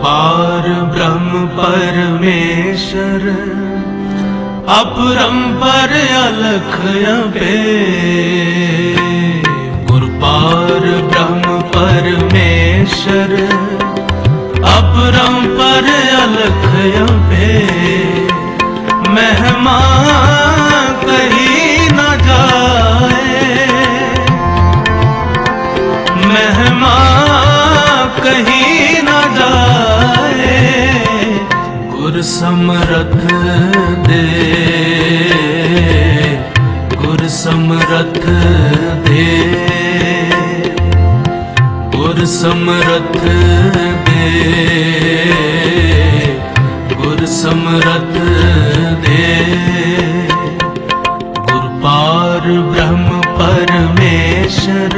पार ब्रह्म परमेश्वर अपरंपर अलख अभेद। गुरु पार ब्रह्म परमेश्वर अपरंपर अलख अभेद। महिमा कही न जाए, महिमा कही न जाए। गुर समरथ दे, गुर समरथ दे, गुर समरथ दे, गुर समरथ दे। गुर पार ब्रह्म परमेश्वर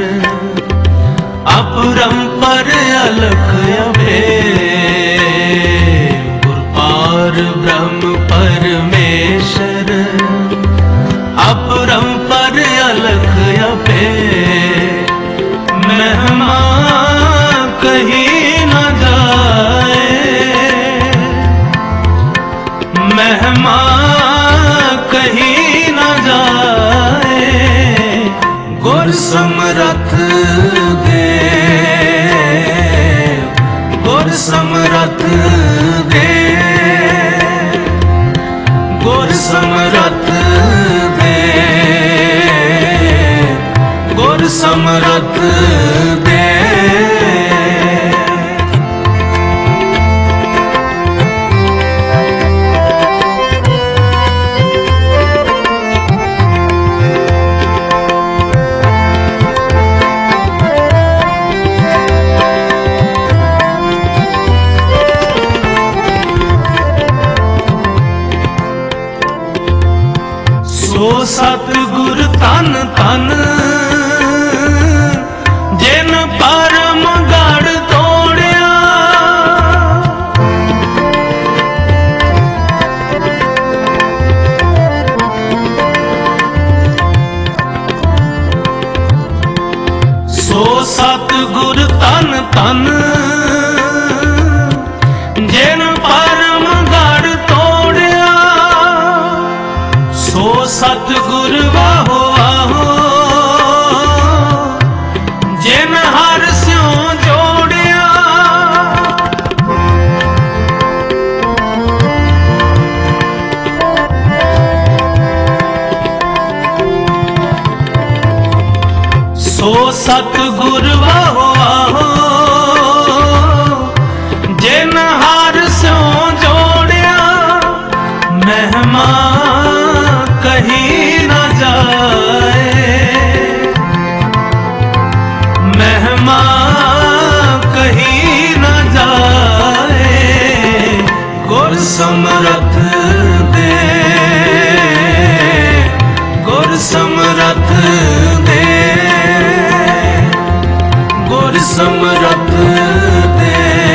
अपरंपर अलख अभेद। गुर पार ब्रह्म परमेश्वर अपरंपर अलख अभेद। महिमा कही न जाए, महिमा कही न जाए। गुर समरथ दे, गुर समरथ दे, गुर समरथ दे, गुर समरथ दे। सो सतगुर तन तन जिन परम गढ़ तोड़िया। सो सतगुर तन तन जिन परम गढ़ तोड़िया। सो सतगुर वाहो वाहो जिन हर स्यों जोड़िया। सो सतगुर वाहो वाहो जिन हर स्यों जोड़िया। महिमा कही न जाए, महिमा कही न जाए। गुर समरथ दे, गुर समरथ दे, गुर समरथ दे,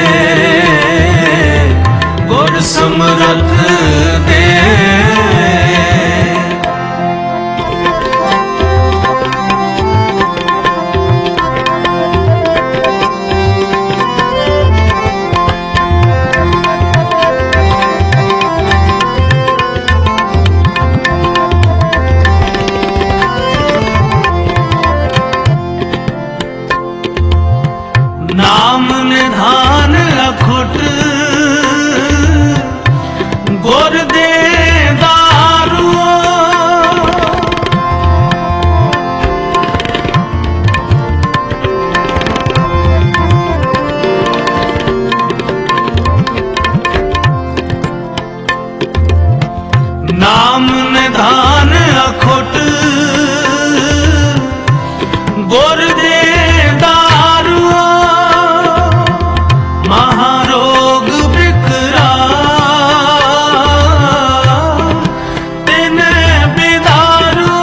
गुर समरथ दे। नाम निधान अखुट गुर दे दारू। नाम निधान अखुट गुर दे महारोग बिकरा तिन बिदारू।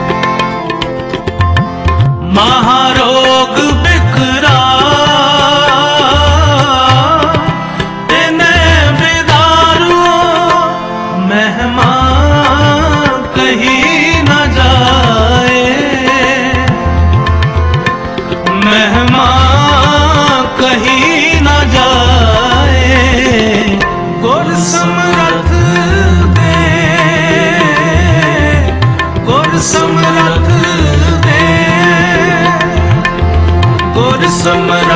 महारोग बिकरा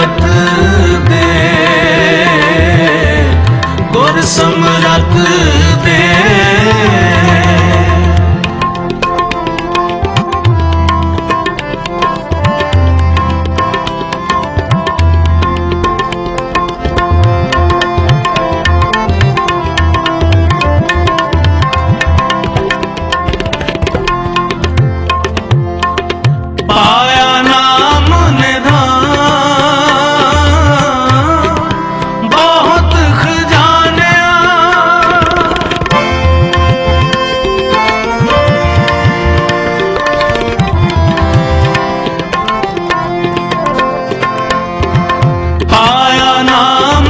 समरथ दे, गुर समरथ दे। पाया नाम निधान बहुत खजानिया, पाया नाम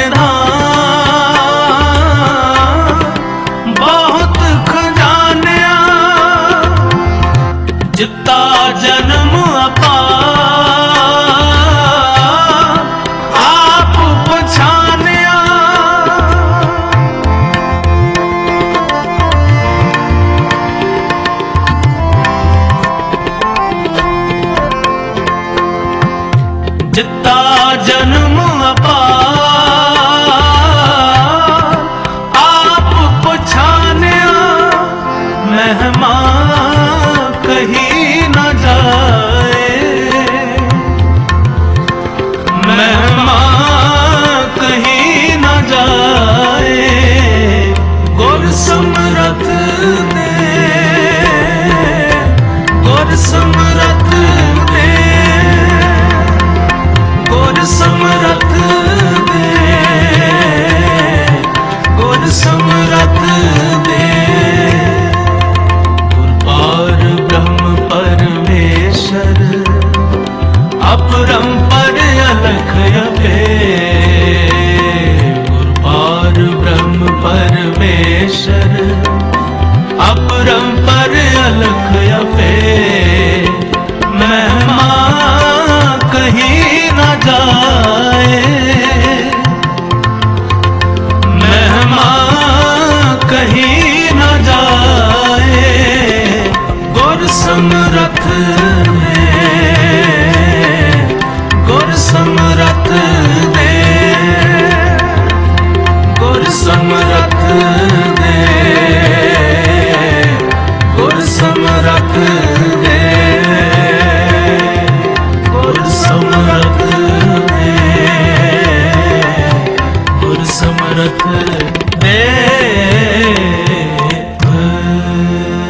निधान बहुत खजानिया, जिता जन्म अपार आप पछानिया, जिता जन्म अपार आप पछानिया, महिमा कहीं न जाए, महिमा कहीं न जाए, गुर समरथ दे, गुर समरथ दे, गुर समरथ दे, गुर समरथ दे। गुरपार ब्रह्म परमेश्वर अपरंपर अलख अभेद, गुरपार ब्रह्म परमेश्वर अपरंपर अलख अभेद, महिमा कहीं न जाए, महिमा कहीं न जाए, गुर समरथ दे, गुर समरथ दे, गुर समरथ दे, गुर समरथ दे, गुर समरथ दे, गुर समरथ दे।